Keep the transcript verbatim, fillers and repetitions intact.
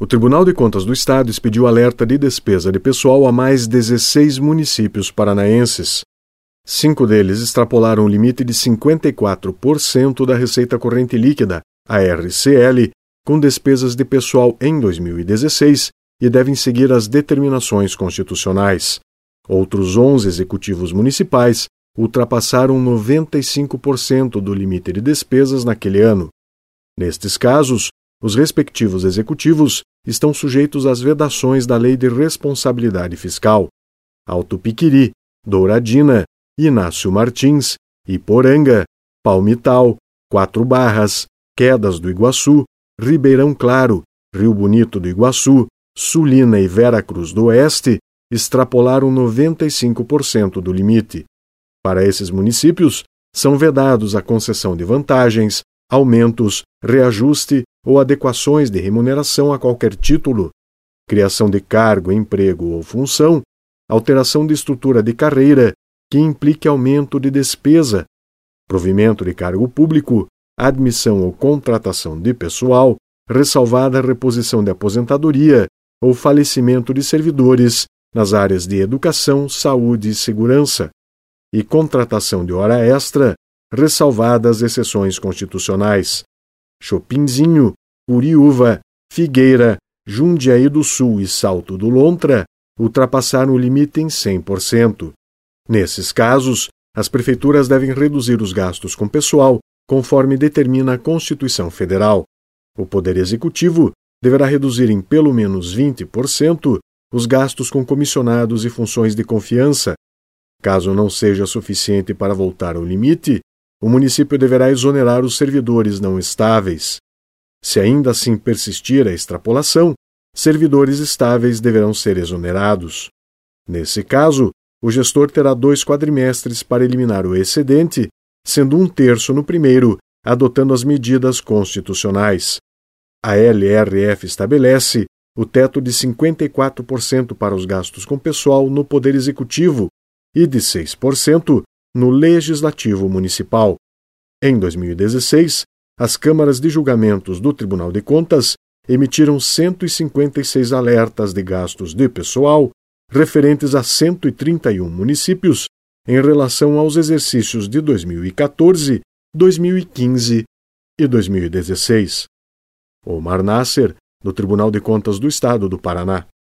O Tribunal de Contas do Estado expediu alerta de despesa de pessoal a mais dezesseis municípios paranaenses. Cinco deles extrapolaram o limite de cinquenta e quatro por cento da receita corrente líquida, a R C L, com despesas de pessoal em dois mil e dezesseis e devem seguir as determinações constitucionais. Outros onze executivos municipais ultrapassaram noventa e cinco por cento do limite de despesas naquele ano. Nestes casos, os respectivos executivos estão sujeitos às vedações da Lei de Responsabilidade Fiscal. Alto Piquiri, Douradina, Inácio Martins, Iporanga, Palmital, Quatro Barras, Quedas do Iguaçu, Ribeirão Claro, Rio Bonito do Iguaçu, Sulina e Vera Cruz do Oeste extrapolaram noventa e cinco por cento do limite. Para esses municípios, são vedados a concessão de vantagens, aumentos, reajuste ou adequações de remuneração a qualquer título, criação de cargo, emprego ou função, alteração de estrutura de carreira que implique aumento de despesa, provimento de cargo público, admissão ou contratação de pessoal, ressalvada a reposição de aposentadoria ou falecimento de servidores nas áreas de educação, saúde e segurança, e contratação de hora extra, ressalvadas exceções constitucionais. Chopinzinho, Uriúva, Figueira, Jundiaí do Sul e Salto do Lontra ultrapassaram o limite em cem por cento. Nesses casos, as prefeituras devem reduzir os gastos com pessoal, conforme determina a Constituição Federal. O Poder Executivo deverá reduzir em pelo menos vinte por cento os gastos com comissionados e funções de confiança. Caso não seja suficiente para voltar ao limite, o município deverá exonerar os servidores não estáveis. Se ainda assim persistir a extrapolação, servidores estáveis deverão ser exonerados. Nesse caso, o gestor terá dois quadrimestres para eliminar o excedente, sendo um terço no primeiro, adotando as medidas constitucionais. A L R F estabelece o teto de cinquenta e quatro por cento para os gastos com pessoal no Poder Executivo e de seis por cento no Legislativo Municipal. Em dois mil e dezesseis, as câmaras de julgamentos do Tribunal de Contas emitiram cento e cinquenta e seis alertas de gastos de pessoal referentes a cento e trinta e um municípios em relação aos exercícios de dois mil e quatorze, dois mil e quinze e dois mil e dezesseis. Omar Nasser, do Tribunal de Contas do Estado do Paraná.